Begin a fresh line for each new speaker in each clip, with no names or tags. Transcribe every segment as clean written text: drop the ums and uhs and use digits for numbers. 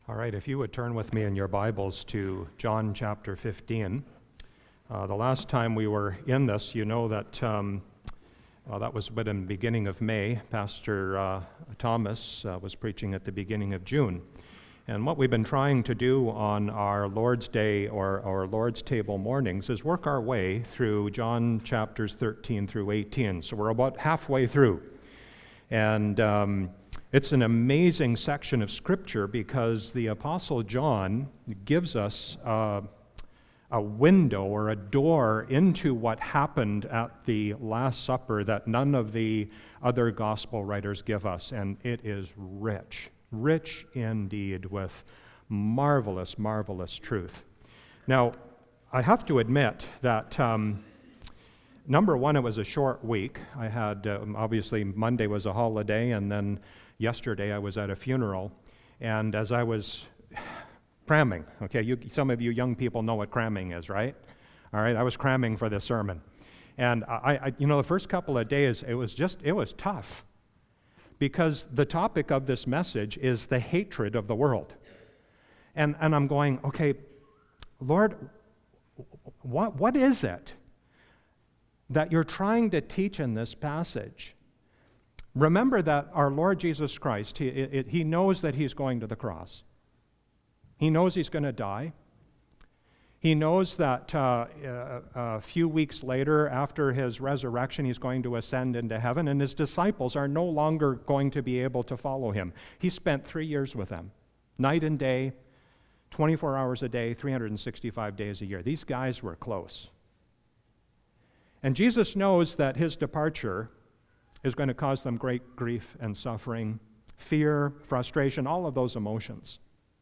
All right, if you would turn with me in your Bibles to John chapter 15. The last time we were in this, you know that that was in the beginning of May. Pastor Thomas was preaching at the beginning of June. And what we've been trying to do on our Lord's Day or our Lord's Table mornings is work our way through John chapters 13 through 18. So we're about halfway through. And it's an amazing section of Scripture because the Apostle John gives us a window or a door into what happened at the Last Supper that none of the other gospel writers give us. And it is rich indeed with marvelous, marvelous truth. Now, I have to admit that number one, it was a short week. I had, obviously, Monday was a holiday, and then yesterday I was at a funeral, and as I was cramming, okay, some of you young people know what cramming is, right? All right, I was cramming for this sermon. And I the first couple of days, it was tough, because the topic of this message is the hatred of the world. And I'm going, okay, Lord, what is it that you're trying to teach in this passage? Remember that our Lord Jesus Christ, he knows that he's going to the cross. He knows he's going to die. He knows that a few weeks later, after his resurrection, he's going to ascend into heaven, and his disciples are no longer going to be able to follow him. He spent 3 years with them, night and day, 24 hours a day, 365 days a year. These guys were close. And Jesus knows that his departure is going to cause them great grief and suffering, fear, frustration, all of those emotions.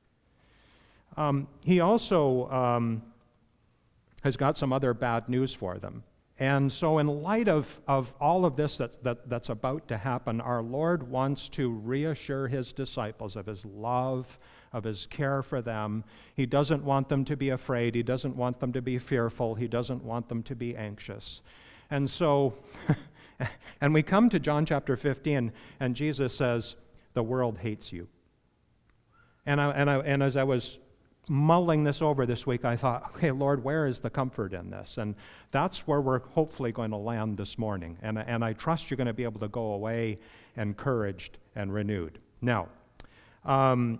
He also has got some other bad news for them. And so in light of all of this that's about to happen, our Lord wants to reassure his disciples of his love, of his care for them. He doesn't want them to be afraid. He doesn't want them to be fearful. He doesn't want them to be anxious. And so, and we come to John chapter 15, and Jesus says, the world hates you. And as I was mulling this over this week, I thought, okay, Lord, where is the comfort in this? And that's where we're hopefully going to land this morning. And I trust you're going to be able to go away encouraged and renewed. Now, I'm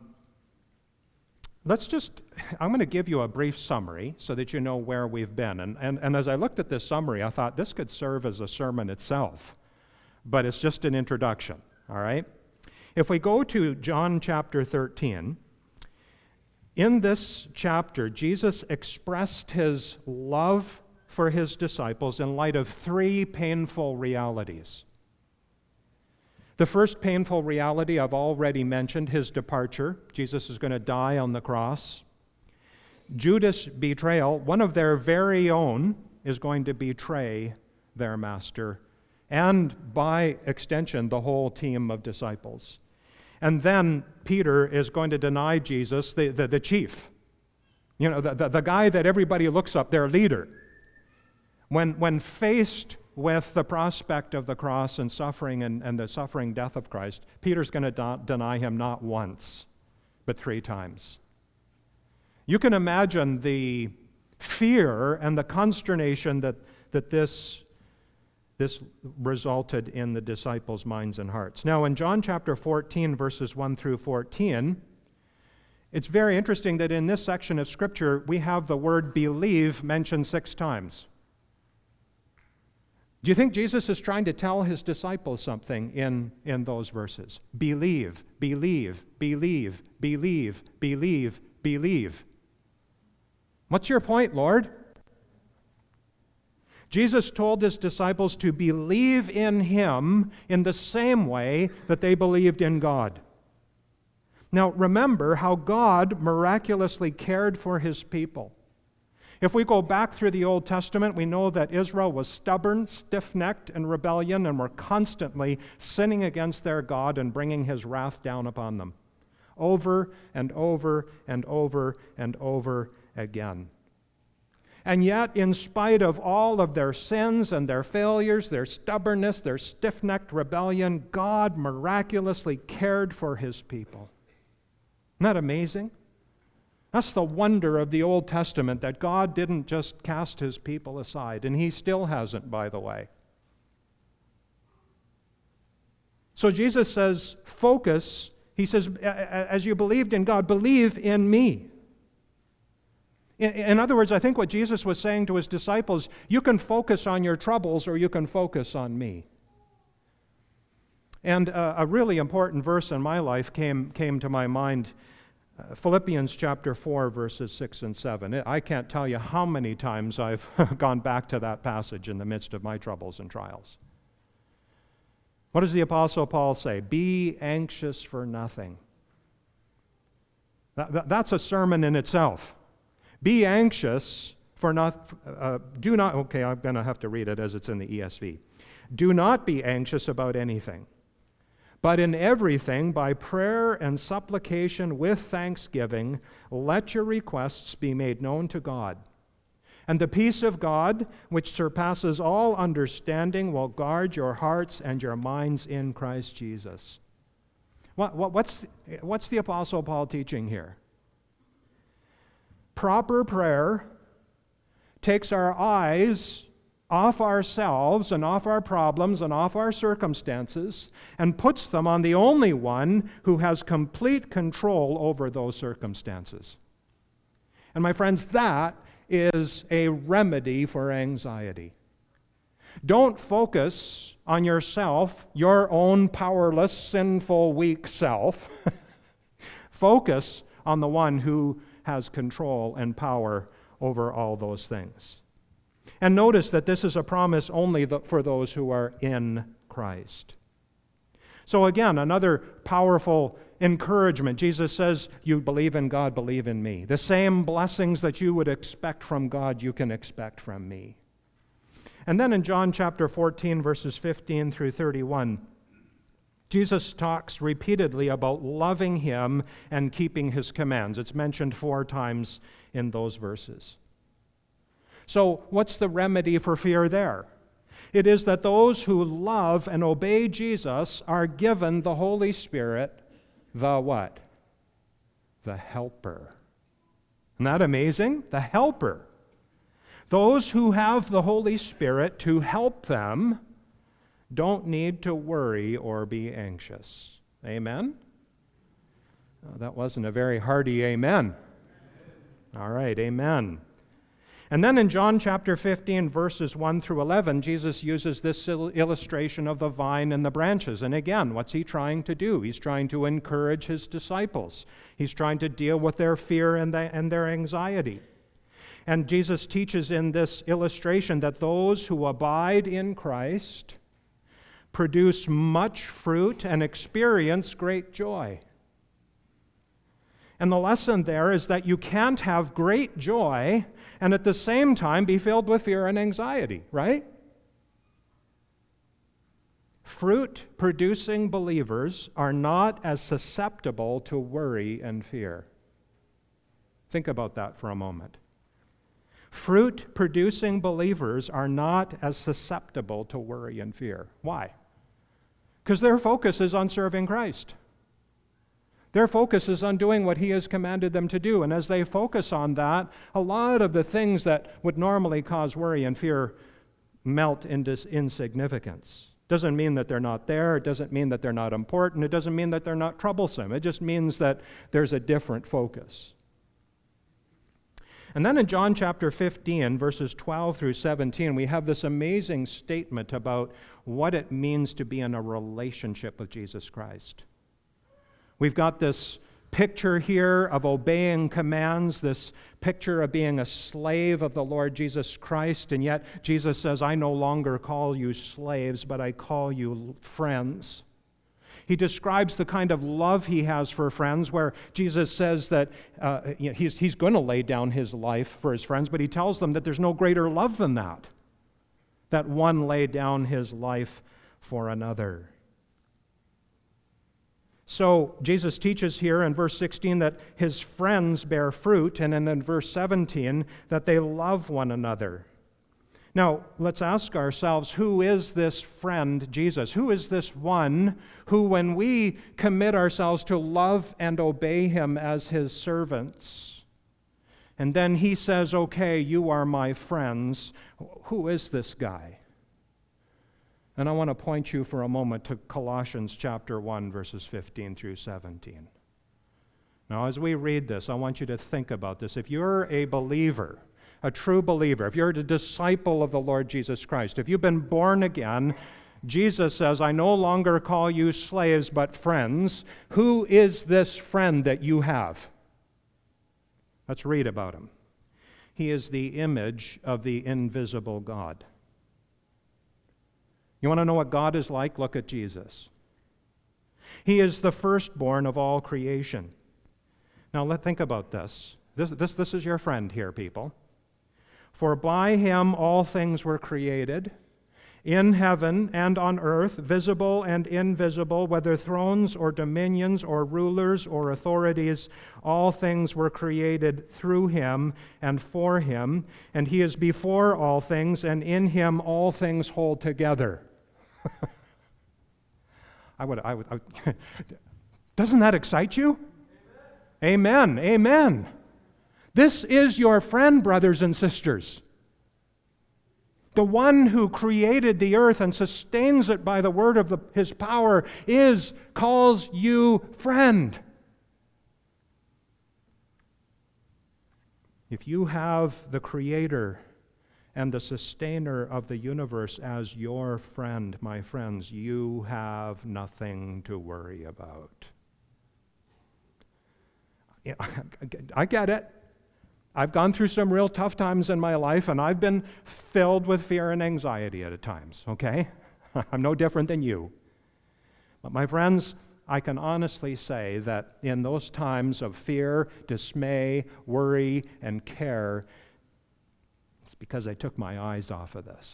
going to give you a brief summary so that you know where we've been. And as I looked at this summary, I thought this could serve as a sermon itself, but it's just an introduction, all right? If we go to John chapter 13, in this chapter, Jesus expressed his love for his disciples in light of three painful realities. The first painful reality I've already mentioned, his departure. Jesus is going to die on the cross. Judas' betrayal. One of their very own is going to betray their master, and by extension, the whole team of disciples. And then Peter is going to deny Jesus, the chief, the guy that everybody looks up, their leader. When faced with the prospect of the cross and suffering and the suffering death of Christ, Peter's going to deny him not once, but 3 times. You can imagine the fear and the consternation that this resulted in the disciples' minds and hearts. Now, in John chapter 14, verses 1 through 14, it's very interesting that in this section of Scripture, we have the word believe mentioned 6 times. Do you think Jesus is trying to tell his disciples something in those verses? Believe, believe, believe, believe, believe, believe. What's your point, Lord? Jesus told his disciples to believe in him in the same way that they believed in God. Now, remember how God miraculously cared for his people. If we go back through the Old Testament, we know that Israel was stubborn, stiff-necked, and rebellion, and were constantly sinning against their God and bringing his wrath down upon them, over and over and over and over again. And yet, in spite of all of their sins and their failures, their stubbornness, their stiff-necked rebellion, God miraculously cared for his people. that amazing? That's the wonder of the Old Testament, that God didn't just cast his people aside, and he still hasn't, by the way. So Jesus says, focus. He says, as you believed in God, believe in me. In other words, I think what Jesus was saying to his disciples, you can focus on your troubles or you can focus on me. And a really important verse in my life came to my mind, Philippians chapter 4, verses 6 and 7. I can't tell you how many times I've gone back to that passage in the midst of my troubles and trials. What does the Apostle Paul say? Be anxious for nothing. That's a sermon in itself. Be anxious for do not, okay, I'm going to have to read it as it's in the ESV. Do not be anxious about anything, but in everything, by prayer and supplication with thanksgiving, let your requests be made known to God. And the peace of God, which surpasses all understanding, will guard your hearts and your minds in Christ Jesus. What's the Apostle Paul teaching here? Proper prayer takes our eyes off ourselves and off our problems and off our circumstances and puts them on the only one who has complete control over those circumstances. And my friends, that is a remedy for anxiety. Don't focus on yourself, your own powerless, sinful, weak self. Focus on the one who has control and power over all those things. And notice that this is a promise only for those who are in Christ. So again, another powerful encouragement. Jesus says, you believe in God, believe in me. The same blessings that you would expect from God, you can expect from me. And then in John chapter 14, verses 15 through 31, Jesus talks repeatedly about loving him and keeping his commands. It's mentioned 4 times in those verses. So what's the remedy for fear there? It is that those who love and obey Jesus are given the Holy Spirit, the what? The Helper. Isn't that amazing? The Helper. Those who have the Holy Spirit to help them don't need to worry or be anxious. Amen? Oh, that wasn't a very hearty amen. All right, amen. And then in John chapter 15, verses 1 through 11, Jesus uses this illustration of the vine and the branches. And again, what's he trying to do? He's trying to encourage his disciples. He's trying to deal with their fear and their anxiety. And Jesus teaches in this illustration that those who abide in Christ produce much fruit and experience great joy. And the lesson there is that you can't have great joy and at the same time be filled with fear and anxiety, right? Fruit-producing believers are not as susceptible to worry and fear. Think about that for a moment. Fruit-producing believers are not as susceptible to worry and fear. Why? Because their focus is on serving Christ. Their focus is on doing what he has commanded them to do. And as they focus on that, a lot of the things that would normally cause worry and fear melt into insignificance. Doesn't mean that they're not there. It doesn't mean that they're not important. It doesn't mean that they're not troublesome. It just means that there's a different focus. And then in John chapter 15, verses 12 through 17, we have this amazing statement about what it means to be in a relationship with Jesus Christ. We've got this picture here of obeying commands, this picture of being a slave of the Lord Jesus Christ, and yet Jesus says, I no longer call you slaves, but I call you friends. He describes the kind of love he has for friends, where Jesus says that he's going to lay down his life for his friends, but he tells them that there's no greater love than that one lay down his life for another. So Jesus teaches here in verse 16 that his friends bear fruit, and then in verse 17 that they love one another. Now, let's ask ourselves, who is this friend, Jesus? Who is this one who, when we commit ourselves to love and obey him as his servants, and then he says, okay, you are my friends, who is this guy? And I want to point you for a moment to Colossians chapter 1, verses 15 through 17. Now, as we read this, I want you to think about this. If you're a believer, a true believer, if you're a disciple of the Lord Jesus Christ, if you've been born again, Jesus says, I no longer call you slaves but friends. Who is this friend that you have? Let's read about him. He is the image of the invisible God. You want to know what God is like? Look at Jesus. He is the firstborn of all creation. Now, let's think about this. This is your friend here, people. For by him all things were created, in heaven and on earth, visible and invisible, whether thrones or dominions or rulers or authorities, all things were created through him and for him, and he is before all things, and in him all things hold together. Doesn't that excite you? Amen. Amen. This is your friend, brothers and sisters. The one who created the earth and sustains it by the word of his power calls you friend. If you have the Creator and the sustainer of the universe as your friend, my friends, you have nothing to worry about. I get it. I've gone through some real tough times in my life, and I've been filled with fear and anxiety at times, okay? I'm no different than you. But my friends, I can honestly say that in those times of fear, dismay, worry, and care, it's because I took my eyes off of this.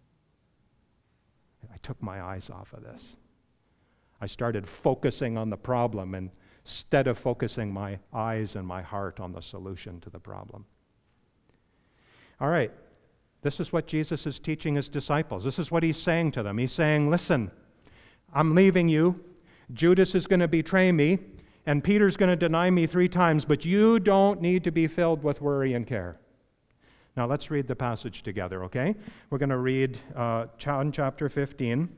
I took my eyes off of this. I started focusing on the problem instead of focusing my eyes and my heart on the solution to the problem. All right, this is what Jesus is teaching his disciples. This is what he's saying to them. He's saying, listen, I'm leaving you. Judas is going to betray me, and Peter's going to deny me 3 times, but you don't need to be filled with worry and care. Now let's read the passage together, okay? We're going to read John chapter 15,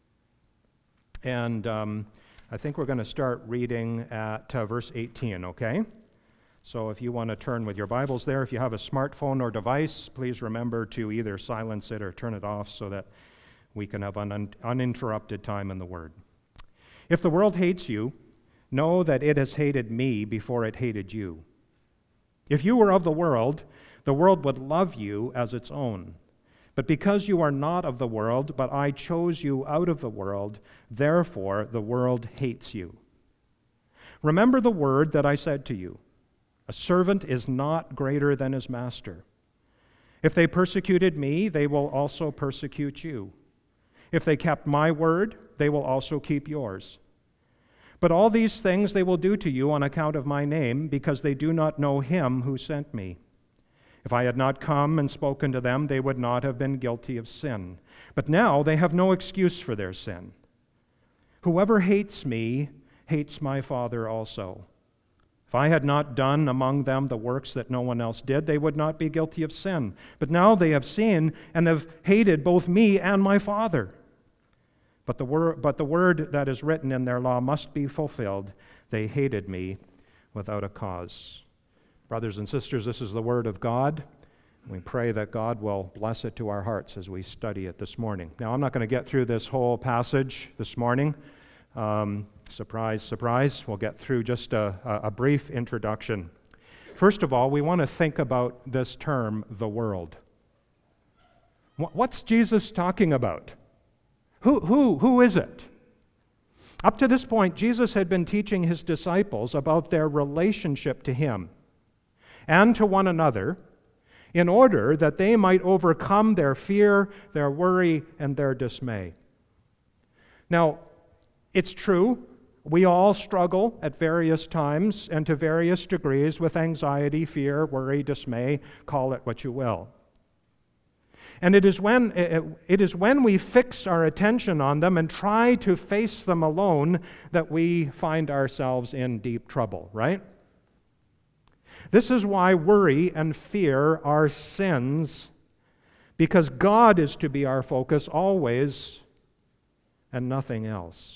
and I think we're going to start reading at verse 18, okay? So if you want to turn with your Bibles there, if you have a smartphone or device, please remember to either silence it or turn it off so that we can have uninterrupted time in the Word. If the world hates you, know that it has hated me before it hated you. If you were of the world would love you as its own. But because you are not of the world, but I chose you out of the world, therefore the world hates you. Remember the word that I said to you, a servant is not greater than his master. If they persecuted me, they will also persecute you. If they kept my word, they will also keep yours. But all these things they will do to you on account of my name, because they do not know him who sent me. If I had not come and spoken to them, they would not have been guilty of sin. But now they have no excuse for their sin. Whoever hates me hates my Father also. If I had not done among them the works that no one else did, they would not be guilty of sin. But now they have seen and have hated both me and my Father. But the word that is written in their law must be fulfilled. They hated me without a cause. Brothers and sisters, this is the Word of God. We pray that God will bless it to our hearts as we study it this morning. Now, I'm not going to get through this whole passage this morning. Surprise, surprise. We'll get through just a brief introduction. First of all, we want to think about this term, the world. What's Jesus talking about? Who is it? Up to this point, Jesus had been teaching his disciples about their relationship to him and to one another in order that they might overcome their fear, their worry, and their dismay. Now, it's true, we all struggle at various times and to various degrees with anxiety, fear, worry, dismay, call it what you will. And it is when we fix our attention on them and try to face them alone that we find ourselves in deep trouble, right? This is why worry and fear are sins, because God is to be our focus always and nothing else.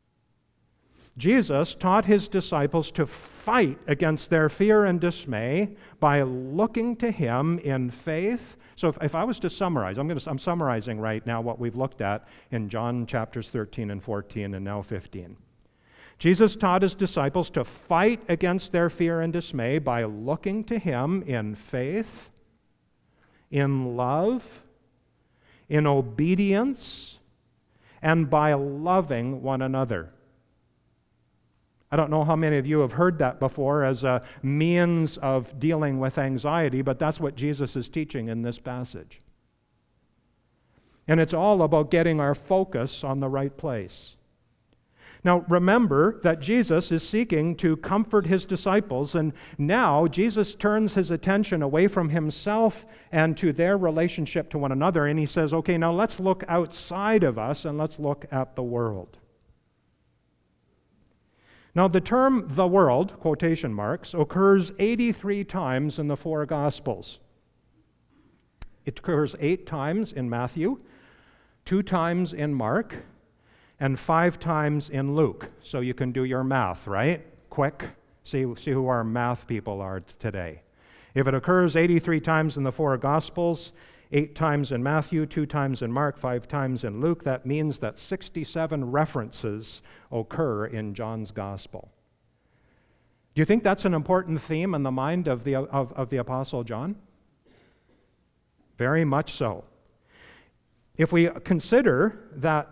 Jesus taught his disciples to fight against their fear and dismay by looking to him in faith. So if I was to summarize, I'm summarizing right now what we've looked at in John chapters 13 and 14 and now 15. Jesus taught his disciples to fight against their fear and dismay by looking to him in faith, in love, in obedience, and by loving one another. I don't know how many of you have heard that before as a means of dealing with anxiety, but that's what Jesus is teaching in this passage. And it's all about getting our focus on the right place. Now, remember that Jesus is seeking to comfort his disciples, and now Jesus turns his attention away from himself and to their relationship to one another, and he says, okay, now let's look outside of us and let's look at the world. Now, the term the world, quotation marks, occurs 83 times in the four Gospels. It occurs 8 times in Matthew, 2 times in Mark, and 5 times in Luke. So you can do your math, right? Quick. See who our math people are today. If it occurs 83 times in the four Gospels, 8 times in Matthew, 2 times in Mark, 5 times in Luke, that means that 67 references occur in John's Gospel. Do you think that's an important theme in the mind of the Apostle John? Very much so. If we consider that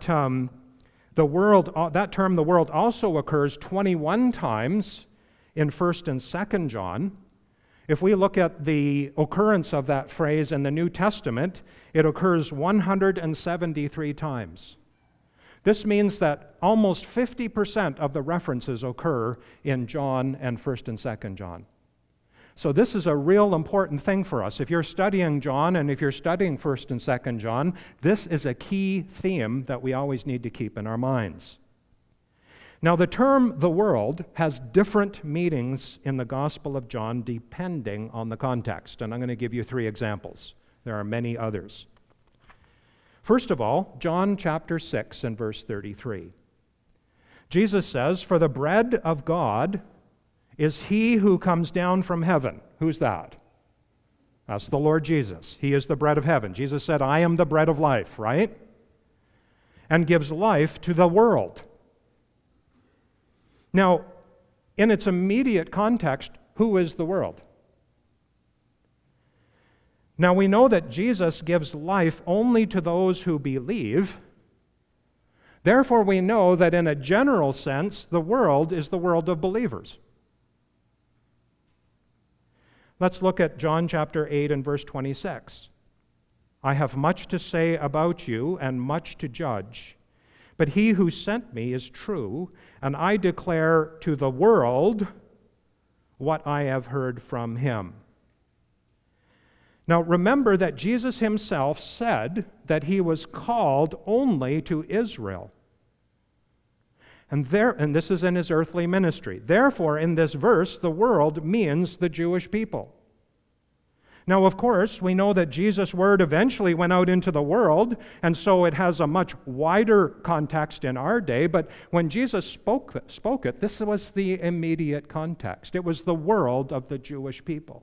that term, the world, also occurs 21 times in 1st and 2nd John, if we look at the occurrence of that phrase in the New Testament, it occurs 173 times. This means that almost 50% of the references occur in John and 1st and 2nd John. So this is a real important thing for us. If you're studying John and if you're studying 1st and 2nd John, this is a key theme that we always need to keep in our minds. Now, the term the world has different meanings in the Gospel of John depending on the context, and I'm going to give you 3 examples. There are many others. First of all, John chapter 6 and verse 33. Jesus says, "For the bread of God is he who comes down from heaven." Who's that? That's the Lord Jesus. He is the bread of heaven. Jesus said, "I am the bread of life," right? And gives life to the world. Now, in its immediate context, who is the world? Now, we know that Jesus gives life only to those who believe. Therefore, we know that in a general sense, the world is the world of believers. Let's look at John chapter 8 and verse 26. "I have much to say about you and much to judge. But he who sent me is true, and I declare to the world what I have heard from him." Now remember that Jesus himself said that he was called only to Israel. And this is in his earthly ministry. Therefore, in this verse, the world means the Jewish people. Now, of course, we know that Jesus' word eventually went out into the world, and so it has a much wider context in our day, but when Jesus spoke it, this was the immediate context. It was the world of the Jewish people.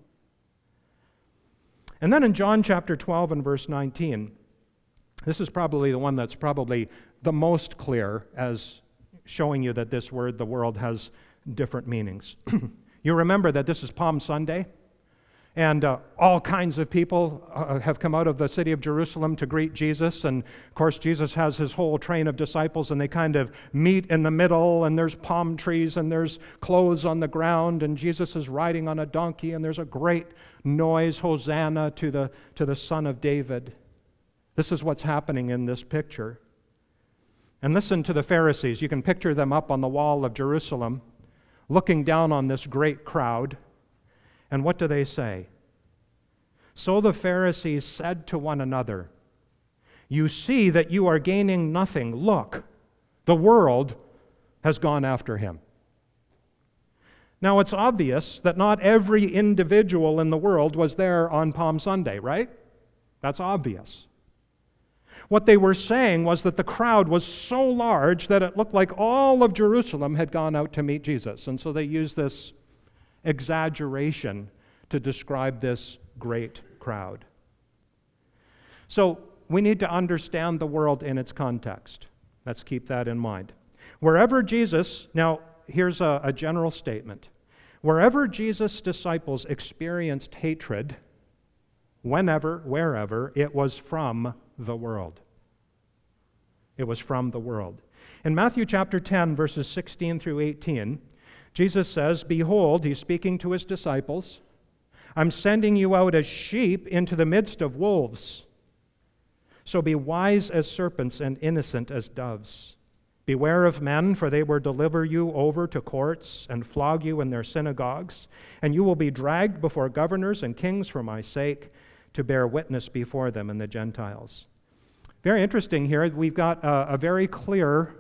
And then in John chapter 12 and verse 19, this is probably the one that's probably the most clear as showing you that this word, the world, has different meanings. You remember that this is Palm Sunday? And all kinds of people have come out of the city of Jerusalem to greet Jesus. And, of course, Jesus has his whole train of disciples, and they kind of meet in the middle, and there's palm trees, and there's clothes on the ground, and Jesus is riding on a donkey, and there's a great noise, Hosanna to the Son of David. This is what's happening in this picture. And listen to the Pharisees. You can picture them up on the wall of Jerusalem, looking down on this great crowd. And what do they say? So the Pharisees said to one another, "You see that you are gaining nothing. Look, the world has gone after him." Now, it's obvious that not every individual in the world was there on Palm Sunday, right? That's obvious. What they were saying was that the crowd was so large that it looked like all of Jerusalem had gone out to meet Jesus. And so they used this exaggeration to describe this great crowd. So we need to understand the world in its context. Let's keep that in mind. Wherever Jesus, now here's a general statement. Wherever Jesus' disciples experienced hatred, whenever, wherever, it was from the world. It was from the world. In Matthew chapter 10, verses 16 through 18, Jesus says, "Behold," he's speaking to his disciples, "I'm sending you out as sheep into the midst of wolves. So be wise as serpents and innocent as doves. Beware of men, for they will deliver you over to courts and flog you in their synagogues, and you will be dragged before governors and kings for my sake, to bear witness before them and the Gentiles." Very interesting here. We've got a very clear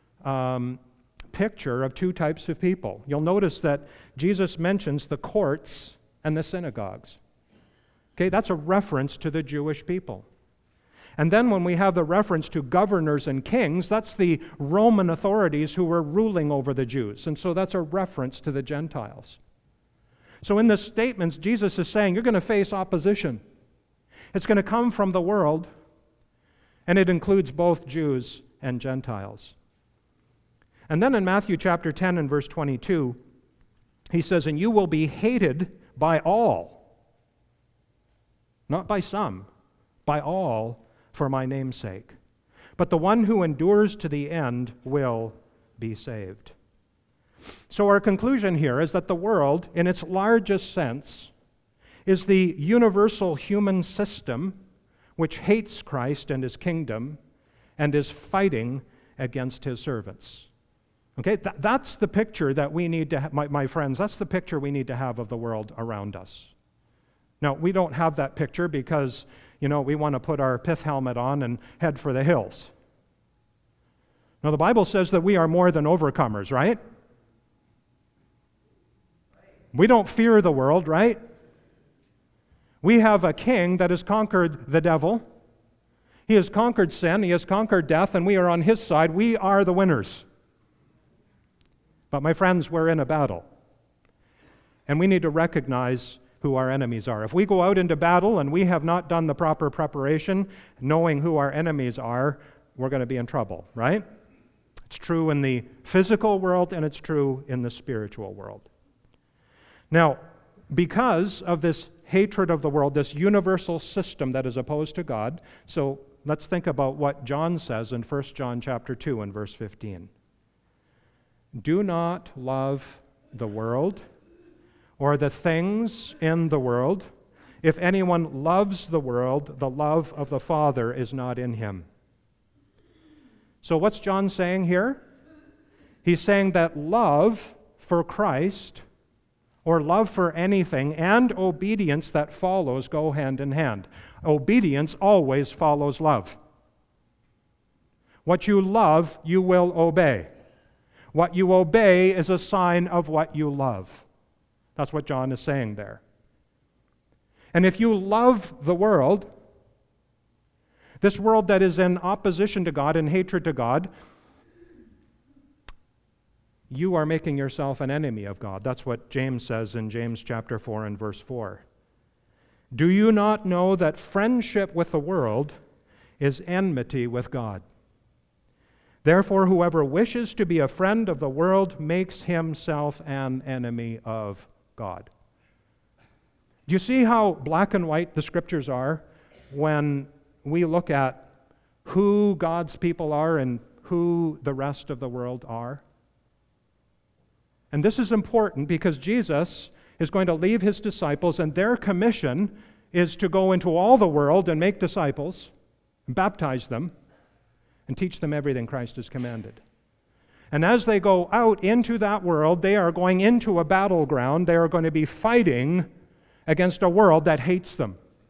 picture of two types of people. You'll notice that Jesus mentions the courts and the synagogues. Okay, that's a reference to the Jewish people. And then when we have the reference to governors and kings, that's the Roman authorities who were ruling over the Jews. And so that's a reference to the Gentiles. So in this statement, Jesus is saying, you're going to face opposition. It's going to come from the world, and it includes both Jews and Gentiles. And then in Matthew chapter 10 and verse 22, he says, "And you will be hated by all," not by some, by all, "for my name's sake. But the one who endures to the end will be saved." So our conclusion here is that the world, in its largest sense, is the universal human system which hates Christ and his kingdom and is fighting against his servants. Okay, that's the picture that we need to have, my friends, that's the picture we need to have of the world around us. Now, we don't have that picture because, we want to put our pith helmet on and head for the hills. Now, the Bible says that we are more than overcomers, right? We don't fear the world, right? We have a king that has conquered the devil. He has conquered sin, he has conquered death, and we are on his side. We are the winners. But my friends, we're in a battle. And we need to recognize who our enemies are. If we go out into battle and we have not done the proper preparation, knowing who our enemies are, we're going to be in trouble, right? It's true in the physical world and it's true in the spiritual world. Now, because of this hatred of the world, this universal system that is opposed to God, so let's think about what John says in 1 John chapter 2 and verse 15. "Do not love the world or the things in the world. If anyone loves the world, the love of the Father is not in him." So what's John saying here? He's saying that love for Christ, or love for anything, and obedience that follows go hand in hand. Obedience always follows love. What you love, you will obey. What you obey is a sign of what you love. That's what John is saying there. And if you love the world, this world that is in opposition to God and hatred to God, you are making yourself an enemy of God. That's what James says in James chapter 4 and verse 4. "Do you not know that friendship with the world is enmity with God? Therefore, whoever wishes to be a friend of the world makes himself an enemy of God." Do you see how black and white the scriptures are when we look at who God's people are and who the rest of the world are? And this is important because Jesus is going to leave his disciples, and their commission is to go into all the world and make disciples, and baptize them, and teach them everything Christ has commanded. And as they go out into that world, they are going into a battleground. They are going to be fighting against a world that hates them.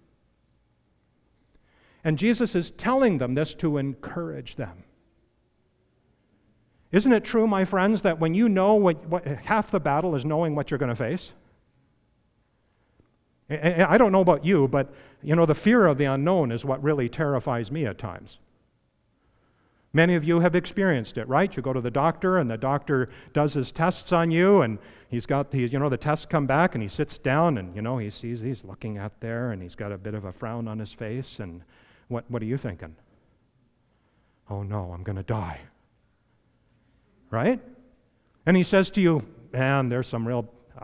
And Jesus is telling them this to encourage them. Isn't it true, my friends, that when you know what half the battle is knowing what you're going to face? I don't know about you, but the fear of the unknown is what really terrifies me at times. Many of you have experienced it, right? You go to the doctor, and the doctor does his tests on you, and he's got these, the tests come back, and he sits down, and, he sees he's looking at there, and he's got a bit of a frown on his face, and what are you thinking? Oh no, I'm going to die. Right? And he says to you, man, there's some real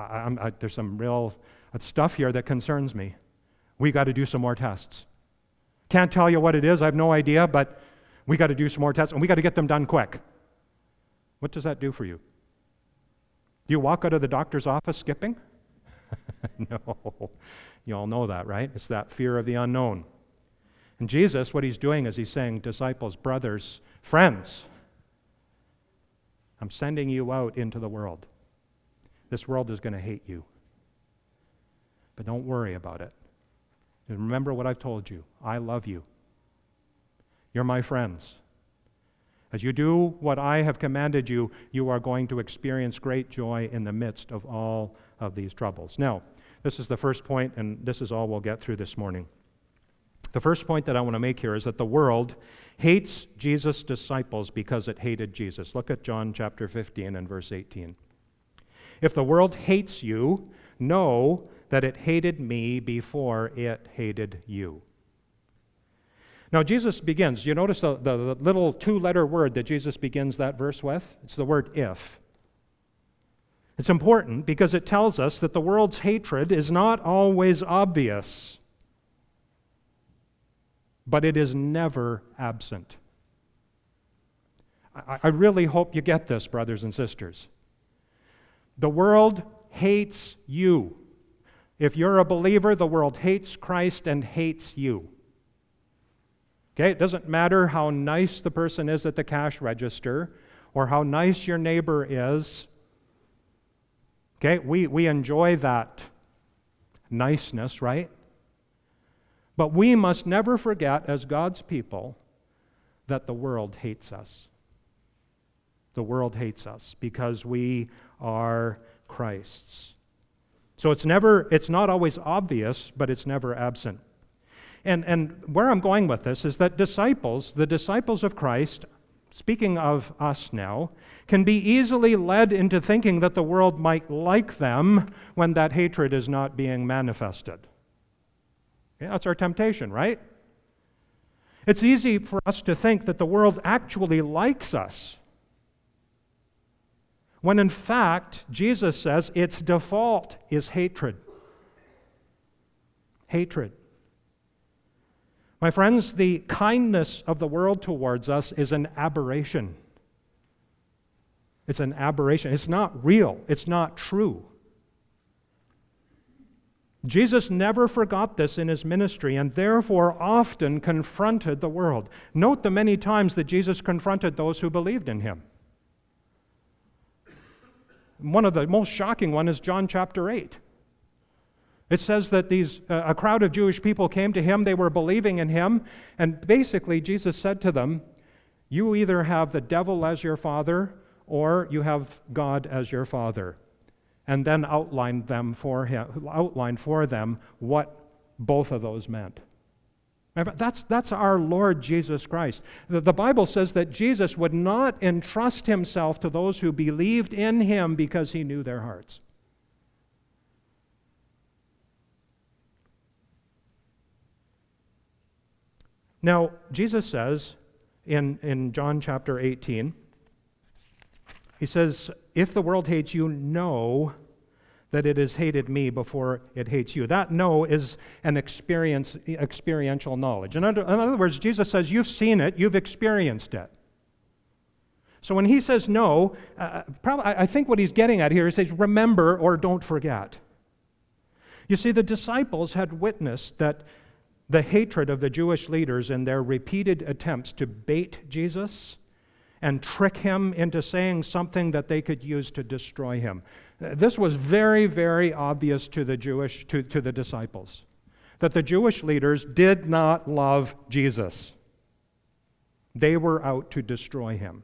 stuff here that concerns me. We got to do some more tests. Can't tell you what it is, I have no idea, but we got to do some more tests, and we got to get them done quick. What does that do for you? Do you walk out of the doctor's office skipping? No. You all know that, right? It's that fear of the unknown. And Jesus, what he's doing is he's saying, disciples, brothers, friends, I'm sending you out into the world. This world is going to hate you. But don't worry about it. And remember what I've told you. I love you. You're my friends. As you do what I have commanded you, you are going to experience great joy in the midst of all of these troubles. Now, this is the first point, and this is all we'll get through this morning. The first point that I want to make here is that the world hates Jesus' disciples because it hated Jesus. Look at John chapter 15 and verse 18. If the world hates you, know that it hated me before it hated you. Now, Jesus begins, you notice the little two-letter word that Jesus begins that verse with? It's the word if. It's important because it tells us that the world's hatred is not always obvious, but it is never absent. I really hope you get this, brothers and sisters. The world hates you. If you're a believer, the world hates Christ and hates you. Okay, it doesn't matter how nice the person is at the cash register or how nice your neighbor is. Okay, we enjoy that niceness, right? But we must never forget, as God's people, that the world hates us. The world hates us because we are Christ's. So it's not always obvious, but it's never absent. And where I'm going with this is that the disciples of Christ, speaking of us now, can be easily led into thinking that the world might like them when that hatred is not being manifested. Okay, that's our temptation, right? It's easy for us to think that the world actually likes us, when in fact, Jesus says its default is hatred. Hatred. My friends, the kindness of the world towards us is an aberration. It's an aberration. It's not real. It's not true. Jesus never forgot this in his ministry and therefore often confronted the world. Note the many times that Jesus confronted those who believed in him. One of the most shocking one is John chapter 8. It says that a crowd of Jewish people came to him, they were believing in him, and basically Jesus said to them, you either have the devil as your father or you have God as your father. And then outlined for them what both of those meant. That's our Lord Jesus Christ. The Bible says that Jesus would not entrust himself to those who believed in him because he knew their hearts. Now, Jesus says in John chapter 18, he says, if the world hates you, know that it has hated me before it hates you. That know is an experiential knowledge. In other words, Jesus says, you've seen it, you've experienced it. So when he says no, I think what he's getting at here is he says, remember or don't forget. You see, the disciples had witnessed that the hatred of the Jewish leaders in their repeated attempts to bait Jesus and trick him into saying something that they could use to destroy him. This was very, very obvious to the disciples. that the Jewish leaders did not love Jesus. They were out to destroy him.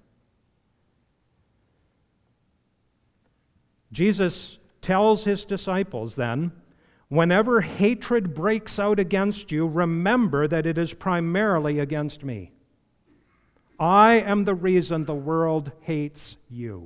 Jesus tells his disciples then, whenever hatred breaks out against you, remember that it is primarily against me. I am the reason the world hates you.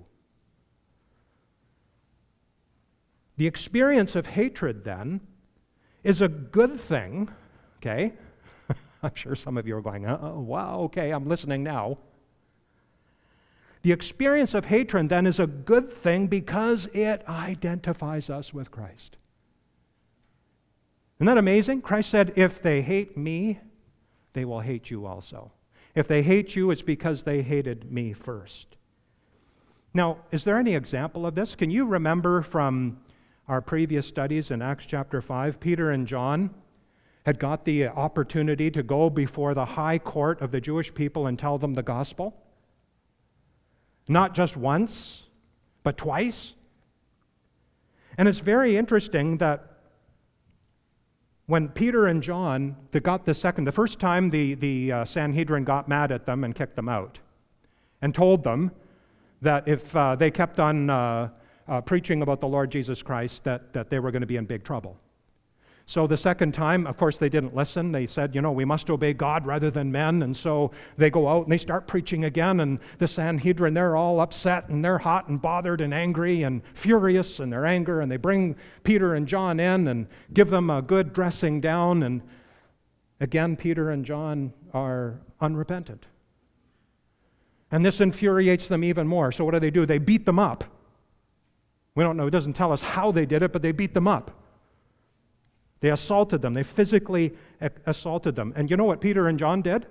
The experience of hatred, then, is a good thing, okay? I'm sure some of you are going, oh, wow, okay, I'm listening now. The experience of hatred, then, is a good thing because it identifies us with Christ. Isn't that amazing? Christ said, if they hate me, they will hate you also. If they hate you, it's because they hated me first. Now, is there any example of this? Can you remember from our previous studies in Acts chapter 5, Peter and John had got the opportunity to go before the high court of the Jewish people and tell them the gospel? Not just once, but twice. And it's very interesting that when Peter and John the first time the Sanhedrin got mad at them and kicked them out and told them that if they kept on preaching about the Lord Jesus Christ, that they were going to be in big trouble. So the second time, of course, they didn't listen. They said, we must obey God rather than men. And so they go out and they start preaching again. And the Sanhedrin, they're all upset and they're hot and bothered and angry and furious in their anger. And they bring Peter and John in and give them a good dressing down. And again, Peter and John are unrepentant. And this infuriates them even more. So what do? They beat them up. We don't know. It doesn't tell us how they did it, but they beat them up. They assaulted them. They physically assaulted them. And you know what Peter and John did?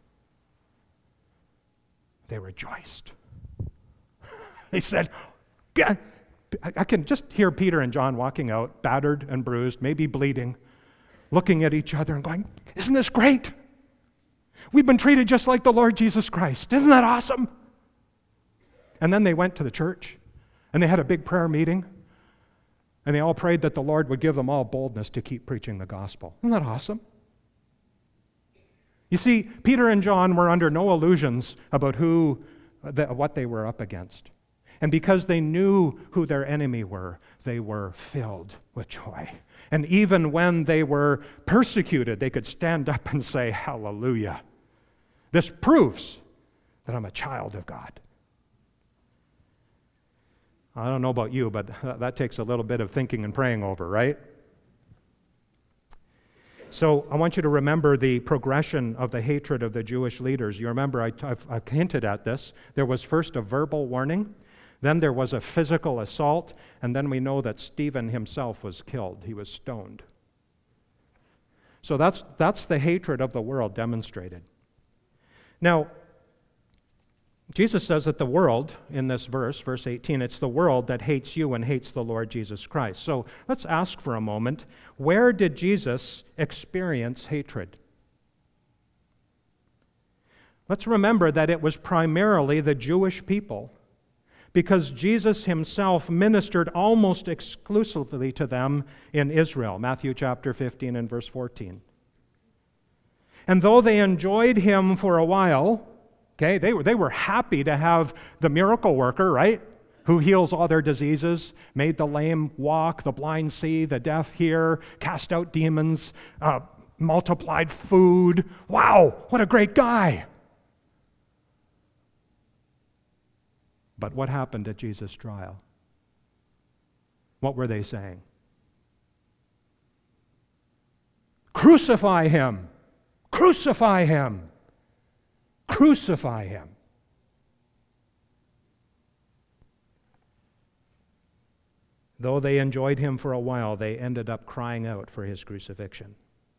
They rejoiced. They said, God. I can just hear Peter and John walking out, battered and bruised, maybe bleeding, looking at each other and going, isn't this great? We've been treated just like the Lord Jesus Christ. Isn't that awesome? And then they went to the church and they had a big prayer meeting. And they all prayed that the Lord would give them all boldness to keep preaching the gospel. Isn't that awesome? You see, Peter and John were under no illusions about what they were up against. And because they knew who their enemy were, they were filled with joy. And even when they were persecuted, they could stand up and say, hallelujah. This proves that I'm a child of God. I don't know about you, but that takes a little bit of thinking and praying over, right? So I want you to remember the progression of the hatred of the Jewish leaders. You remember I've hinted at this. There was first a verbal warning, then there was a physical assault, and then we know that Stephen himself was killed. He was stoned. So that's the hatred of the world demonstrated. Now, Jesus says that the world, in this verse 18, it's the world that hates you and hates the Lord Jesus Christ. So let's ask for a moment, where did Jesus experience hatred? Let's remember that it was primarily the Jewish people, because Jesus himself ministered almost exclusively to them in Israel, Matthew chapter 15 and verse 14. And though they enjoyed him for a while, okay, they were happy to have the miracle worker, right, who heals all their diseases, made the lame walk, the blind see, the deaf hear, cast out demons, multiplied food. Wow, what a great guy. But what happened at Jesus' trial? What were they saying? Crucify him! Crucify him! Crucify him. Though they enjoyed him for a while, they ended up crying out for his crucifixion.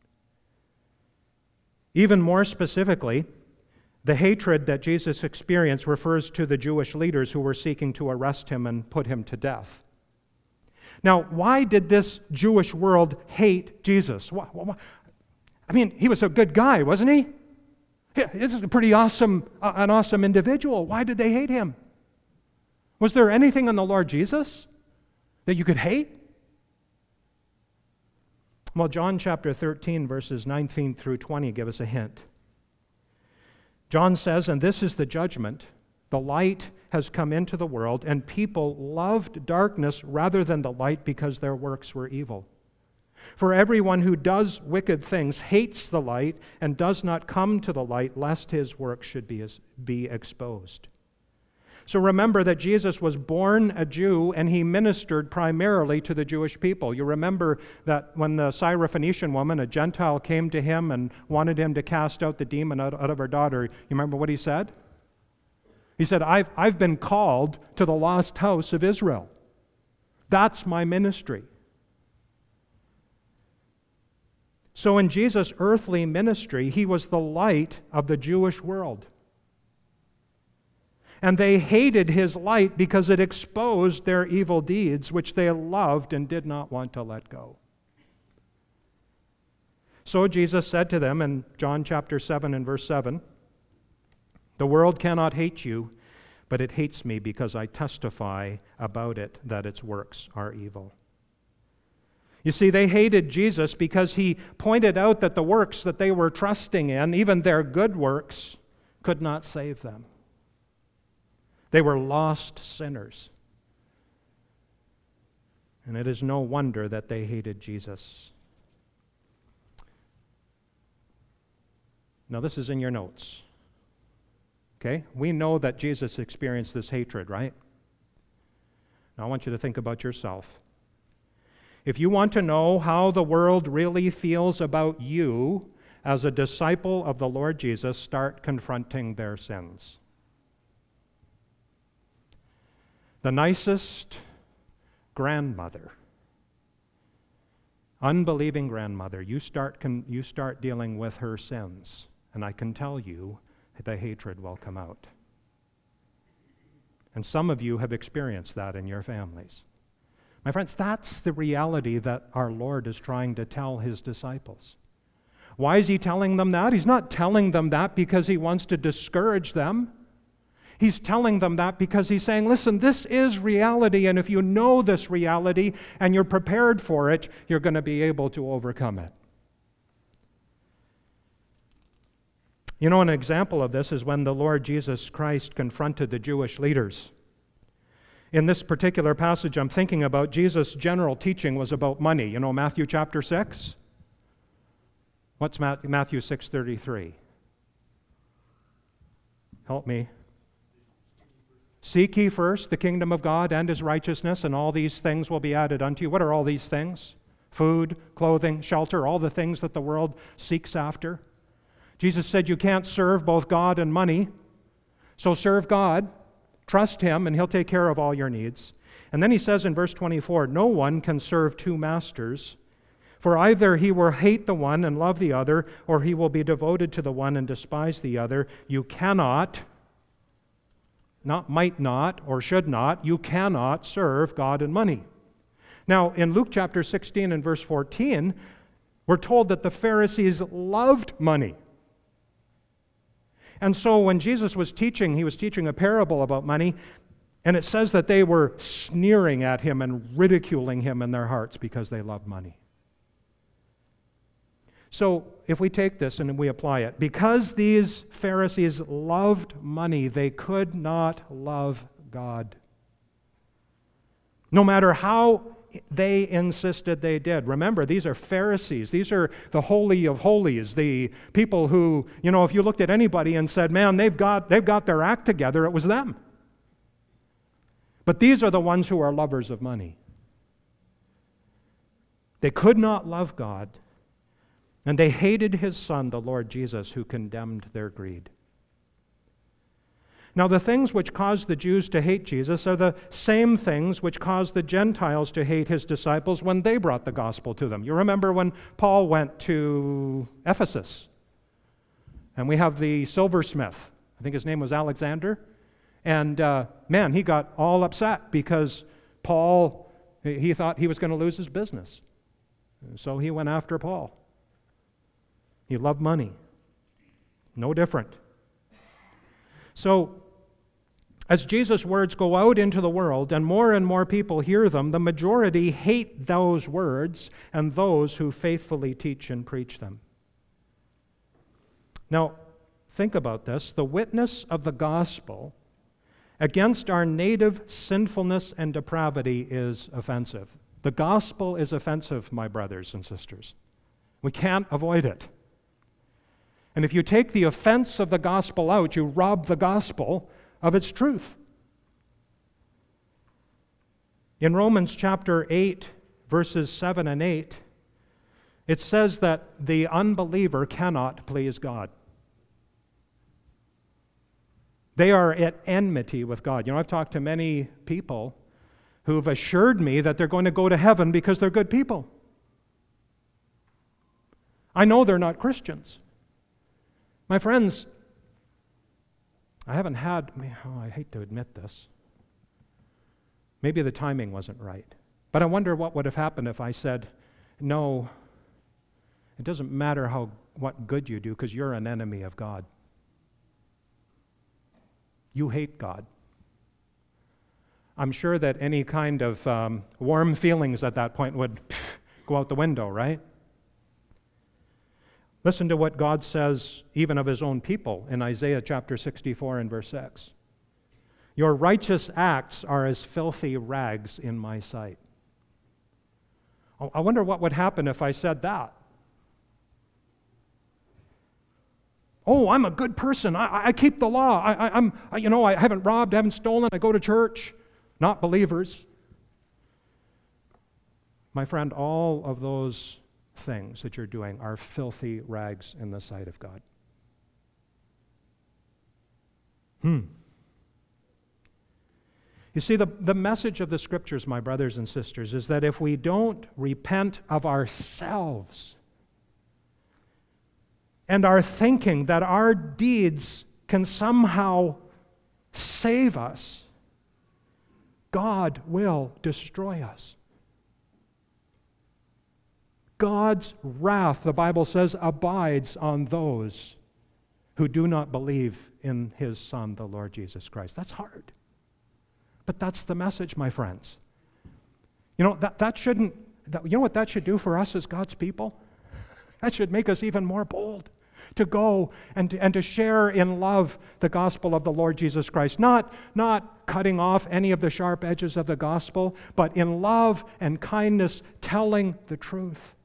Even more specifically, the hatred that Jesus experienced refers to the Jewish leaders who were seeking to arrest him and put him to death. Now, why did this Jewish world hate Jesus? I mean, he was a good guy, wasn't he? This is a pretty awesome, an awesome individual. Why did they hate him? Was there anything in the Lord Jesus that you could hate? Well, John chapter 13, verses 19 through 20 give us a hint. John says, "And this is the judgment. The light has come into the world, and people loved darkness rather than the light because their works were evil. For everyone who does wicked things hates the light and does not come to the light, lest his work should be exposed." So remember that Jesus was born a Jew, and he ministered primarily to the Jewish people. You remember that when the Syrophoenician woman, a Gentile, came to him and wanted him to cast out the demon out of her daughter, you remember what he said? He said, I've been called to the lost house of Israel. That's my ministry. So in Jesus' earthly ministry, he was the light of the Jewish world. And they hated his light because it exposed their evil deeds, which they loved and did not want to let go. So Jesus said to them in John chapter 7 and verse 7, "The world cannot hate you, but it hates me because I testify about it that its works are evil." You see, they hated Jesus because he pointed out that the works that they were trusting in, even their good works, could not save them. They were lost sinners. And it is no wonder that they hated Jesus. Now, this is in your notes. Okay? We know that Jesus experienced this hatred, right? Now, I want you to think about yourself. If you want to know how the world really feels about you as a disciple of the Lord Jesus, start confronting their sins. The nicest grandmother, unbelieving grandmother, you start dealing with her sins, and I can tell you the hatred will come out. And some of you have experienced that in your families. My friends, that's the reality that our Lord is trying to tell his disciples. Why is he telling them that? He's not telling them that because he wants to discourage them. He's telling them that because he's saying, listen, this is reality, and if you know this reality and you're prepared for it, you're going to be able to overcome it. You know, an example of this is when the Lord Jesus Christ confronted the Jewish leaders. In this particular passage I'm thinking about, Jesus' general teaching was about money. You know, Matthew chapter 6? What's Matthew 6:33? Help me. "Seek ye first the kingdom of God and his righteousness, and all these things will be added unto you." What are all these things? Food, clothing, shelter, all the things that the world seeks after. Jesus said you can't serve both God and money, so serve God, trust him, and he'll take care of all your needs. And then he says in verse 24, "No one can serve two masters, for either he will hate the one and love the other, or he will be devoted to the one and despise the other. You cannot," not might not or should not, you cannot serve God and money. Now, in Luke chapter 16 and verse 14, we're told that the Pharisees loved money. And so when Jesus was teaching, he was teaching a parable about money, and it says that they were sneering at him and ridiculing him in their hearts because they loved money. So if we take this and we apply it, because these Pharisees loved money, they could not love God. No matter how they insisted they did. Remember, these are Pharisees. These are the holy of holies, the people who, you know, if you looked at anybody and said, man, they've got their act together, it was them. But these are the ones who are lovers of money. They could not love God. And they hated his Son, the Lord Jesus, who condemned their greed. Now, the things which caused the Jews to hate Jesus are the same things which caused the Gentiles to hate his disciples when they brought the gospel to them. You remember when Paul went to Ephesus, and we have the silversmith. I think his name was Alexander. And man, he got all upset because Paul, he thought he was going to lose his business. And so he went after Paul. He loved money. No different. So, As Jesus' words go out into the world and more people hear them, the majority hate those words and those who faithfully teach and preach them. Now, think about this. The witness of the gospel against our native sinfulness and depravity is offensive. The gospel is offensive, my brothers and sisters. We can't avoid it. And if you take the offense of the gospel out, you rob the gospel of its truth. In Romans chapter 8, verses 7 and 8, it says that the unbeliever cannot please God. They are at enmity with God. You know, I've talked to many people who've assured me that they're going to go to heaven because they're good people. I know they're not Christians. My friends, I hate to admit this. Maybe the timing wasn't right. But I wonder what would have happened if I said, no, it doesn't matter what good you do because you're an enemy of God. You hate God. I'm sure that any kind of warm feelings at that point would go out the window, right? Listen to what God says even of his own people in Isaiah chapter 64 and verse 6. Your righteous acts are as filthy rags in my sight. I wonder what would happen if I said that. Oh, I'm a good person. I keep the law. I haven't robbed, I haven't stolen. I go to church. Not believers. My friend, all of those things that you're doing are filthy rags in the sight of God. You see, the message of the Scriptures, my brothers and sisters, is that if we don't repent of ourselves and our thinking that our deeds can somehow save us, God will destroy us. God's wrath, the Bible says, abides on those who do not believe in his Son, the Lord Jesus Christ. That's hard. But that's the message, my friends. You know, you know what that should do for us as God's people? That should make us even more bold to go and to share in love the gospel of the Lord Jesus Christ. Not cutting off any of the sharp edges of the gospel, but in love and kindness telling the truth.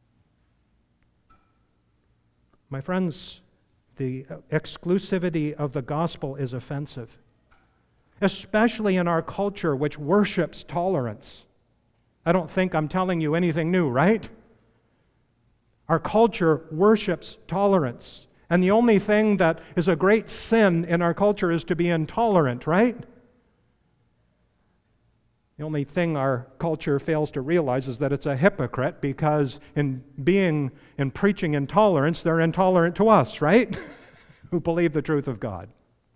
My friends, the exclusivity of the gospel is offensive, especially in our culture which worships tolerance. I don't think I'm telling you anything new, right? Our culture worships tolerance. And the only thing that is a great sin in our culture is to be intolerant, right? The only thing our culture fails to realize is that it's a hypocrite, because in preaching intolerance, they're intolerant to us, right? Who believe the truth of God.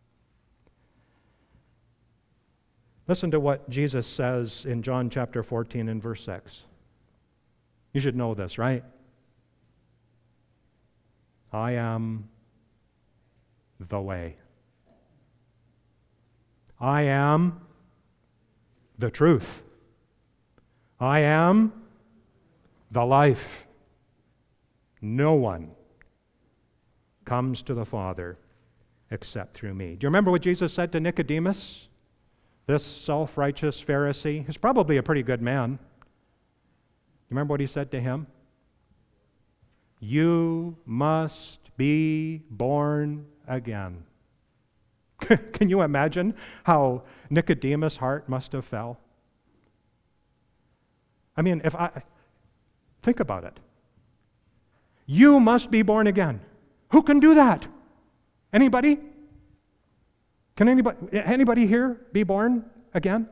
Listen to what Jesus says in John chapter 14 and verse 6. You should know this, right? I am the way. I am the truth. I am the life. No one comes to the Father except through me. Do you remember what Jesus said to Nicodemus? This self-righteous Pharisee, who's probably a pretty good man. You remember what he said to him? You must be born again. Can you imagine how Nicodemus' heart must have fell? I mean, think about it. You must be born again. Who can do that? Anybody? Can anybody here be born again?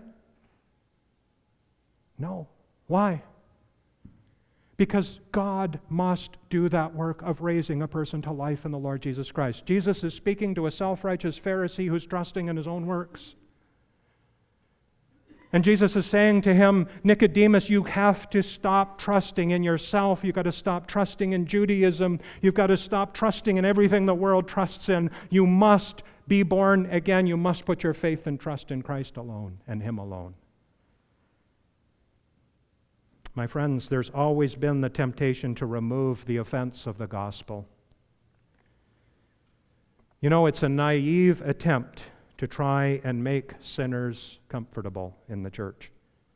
No. Why? Because God must do that work of raising a person to life in the Lord Jesus Christ. Jesus is speaking to a self-righteous Pharisee who's trusting in his own works. And Jesus is saying to him, Nicodemus, you have to stop trusting in yourself. You've got to stop trusting in Judaism. You've got to stop trusting in everything the world trusts in. You must be born again. You must put your faith and trust in Christ alone and Him alone. My friends, there's always been the temptation to remove the offense of the gospel. You know, it's a naive attempt to try and make sinners comfortable in the church.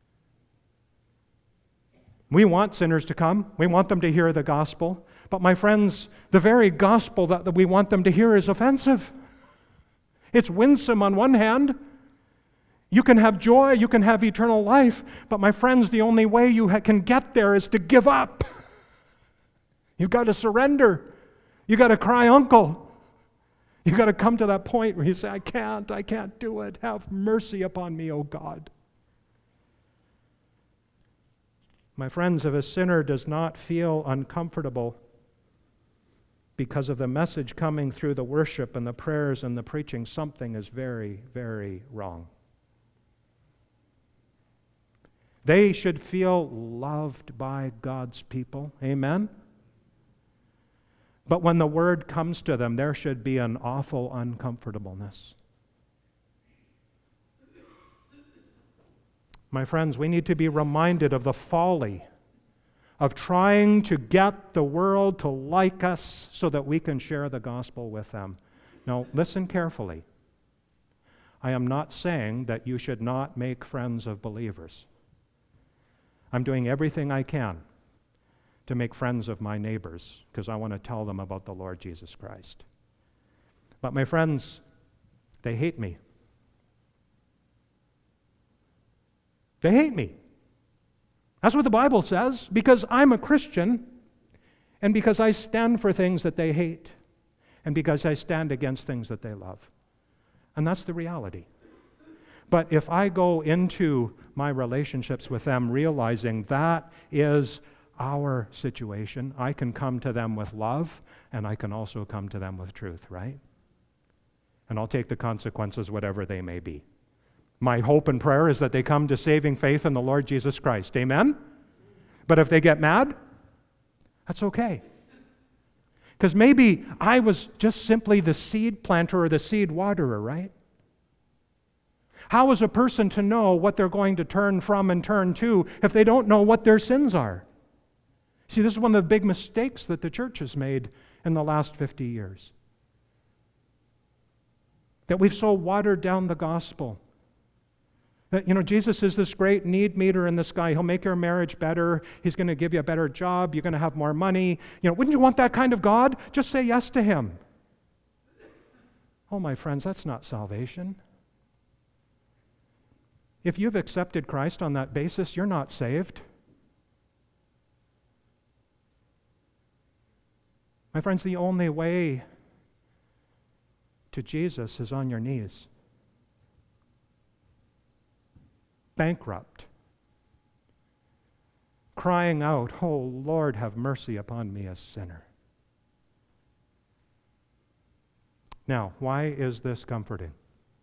We want sinners to come. We want them to hear the gospel. But my friends, the very gospel that we want them to hear is offensive. It's winsome on one hand. You can have joy, you can have eternal life, but my friends, the only way you can get there is to give up. You've got to surrender. You've got to cry uncle. You've got to come to that point where you say, I can't do it. Have mercy upon me, O God. My friends, if a sinner does not feel uncomfortable because of the message coming through the worship and the prayers and the preaching, something is very, very wrong. They should feel loved by God's people. Amen? But when the word comes to them, there should be an awful uncomfortableness. My friends, we need to be reminded of the folly of trying to get the world to like us so that we can share the gospel with them. Now, listen carefully. I am not saying that you should not make friends of believers. I'm doing everything I can to make friends of my neighbors because I want to tell them about the Lord Jesus Christ. But my friends, they hate me. They hate me. That's what the Bible says, because I'm a Christian and because I stand for things that they hate and because I stand against things that they love. And that's the reality. But if I go into my relationships with them realizing that is our situation, I can come to them with love and I can also come to them with truth, right? And I'll take the consequences, whatever they may be. My hope and prayer is that they come to saving faith in the Lord Jesus Christ. Amen? But if they get mad, that's okay. Because maybe I was just simply the seed planter or the seed waterer, right? How is a person to know what they're going to turn from and turn to if they don't know what their sins are? See, this is one of the big mistakes that the church has made in the last 50 years. That we've so watered down the gospel. That, Jesus is this great need meter in the sky. He'll make your marriage better. He's going to give you a better job. You're going to have more money. Wouldn't you want that kind of God? Just say yes to Him. Oh, my friends, that's not salvation. If you've accepted Christ on that basis, you're not saved. My friends, the only way to Jesus is on your knees. Bankrupt. Crying out, "Oh Lord, have mercy upon me, a sinner." Now, why is this comforting?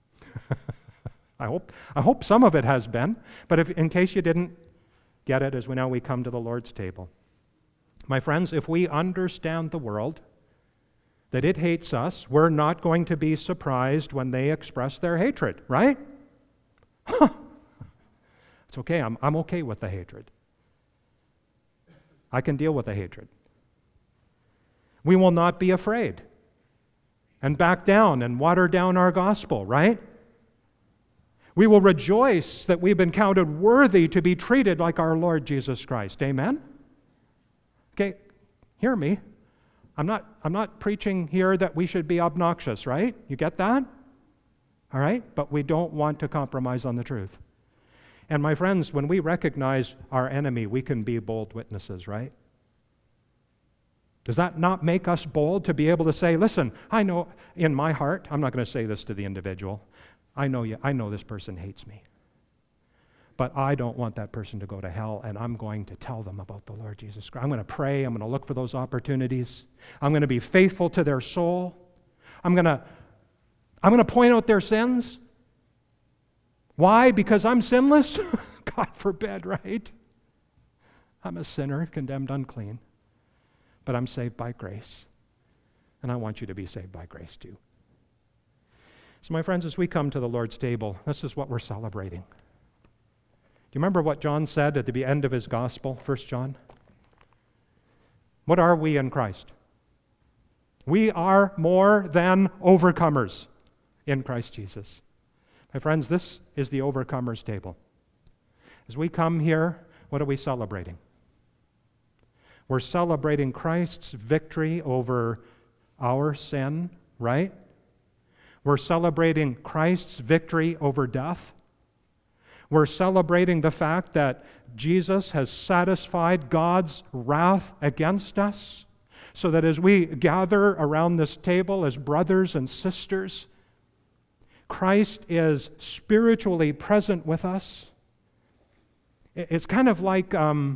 I hope some of it has been, but in case you didn't get it, as we come to the Lord's table. My friends, if we understand the world, that it hates us, we're not going to be surprised when they express their hatred, right? It's okay, I'm okay with the hatred. I can deal with the hatred. We will not be afraid and back down and water down our gospel, right? We will rejoice that we've been counted worthy to be treated like our Lord Jesus Christ. Amen? Okay, hear me. I'm not preaching here that we should be obnoxious, right? You get that? All right? But we don't want to compromise on the truth. And my friends, when we recognize our enemy, we can be bold witnesses, right? Does that not make us bold to be able to say, listen, I know in my heart, I'm not going to say this to the individual, I know this person hates me. But I don't want that person to go to hell, and I'm going to tell them about the Lord Jesus Christ. I'm going to pray. I'm going to look for those opportunities. I'm going to be faithful to their soul. I'm going to point out their sins. Why? Because I'm sinless? God forbid, right? I'm a sinner, condemned unclean. But I'm saved by grace. And I want you to be saved by grace too. So, my friends, as we come to the Lord's table, this is what we're celebrating. Do you remember what John said at the end of his gospel, 1 John? What are we in Christ? We are more than overcomers in Christ Jesus. My friends, this is the overcomers table. As we come here, what are we celebrating? We're celebrating Christ's victory over our sin, right? We're celebrating Christ's victory over death. We're celebrating the fact that Jesus has satisfied God's wrath against us, so that as we gather around this table as brothers and sisters, Christ is spiritually present with us. It's kind of like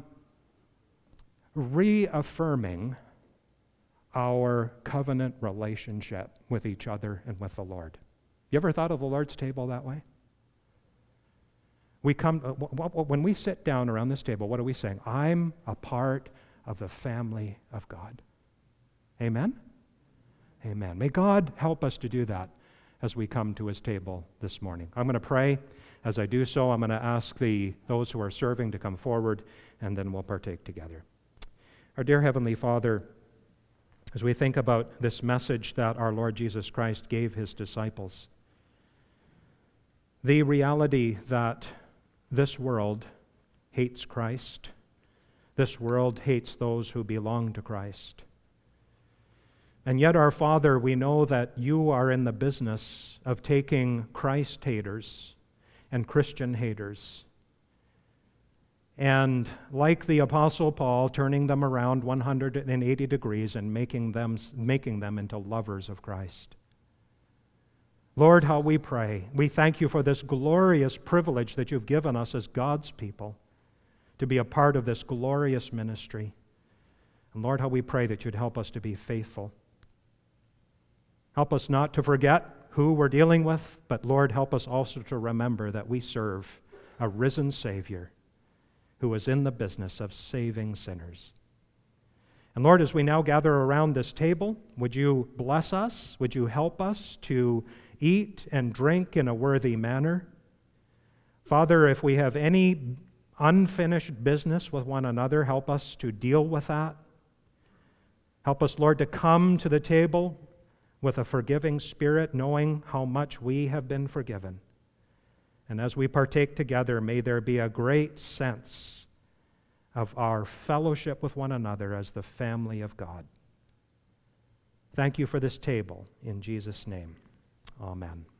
reaffirming our covenant relationship with each other and with the Lord. You ever thought of the Lord's table that way? When we sit down around this table, what are we saying? I'm a part of the family of God. Amen? Amen. May God help us to do that as we come to his table this morning. I'm going to pray. As I do so, I'm going to ask those who are serving to come forward, and then we'll partake together. Our dear Heavenly Father, as we think about this message that our Lord Jesus Christ gave his disciples, the reality that this world hates Christ, this world hates those who belong to Christ. And yet, our Father, we know that you are in the business of taking Christ haters and Christian haters, and like the Apostle Paul, turning them around 180 degrees and making them into lovers of Christ. Lord, how we pray. We thank you for this glorious privilege that you've given us as God's people to be a part of this glorious ministry. And Lord, how we pray that you'd help us to be faithful. Help us not to forget who we're dealing with, but Lord, help us also to remember that we serve a risen Savior who is in the business of saving sinners. And Lord, as we now gather around this table, would you bless us? Would you help us to eat and drink in a worthy manner? Father, if we have any unfinished business with one another, help us to deal with that. Help us, Lord, to come to the table with a forgiving spirit, knowing how much we have been forgiven. And as we partake together, may there be a great sense of our fellowship with one another as the family of God. Thank you for this table. In Jesus' name, amen.